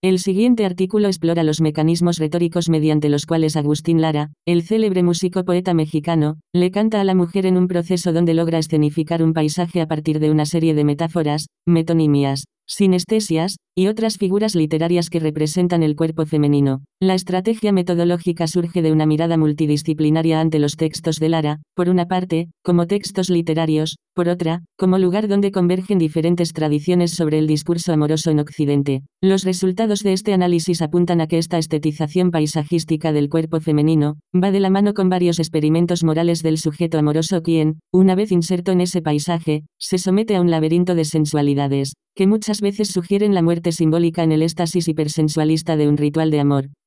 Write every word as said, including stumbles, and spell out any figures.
El siguiente artículo explora los mecanismos retóricos mediante los cuales Agustín Lara, el célebre músico-poeta mexicano, le canta a la mujer en un proceso donde logra escenificar un paisaje a partir de una serie de metáforas, metonimias, sinestesias, y otras figuras literarias que representan el cuerpo femenino. La estrategia metodológica surge de una mirada multidisciplinaria ante los textos de Lara, por una parte, como textos literarios, por otra, como lugar donde convergen diferentes tradiciones sobre el discurso amoroso en Occidente. Los resultados de este análisis apuntan a que esta estetización paisajística del cuerpo femenino va de la mano con varios experimentos morales del sujeto amoroso quien, una vez inserto en ese paisaje, se somete a un laberinto de sensualidades, que muchas veces sugieren la muerte simbólica en el éxtasis hipersensualista de un ritual de amor.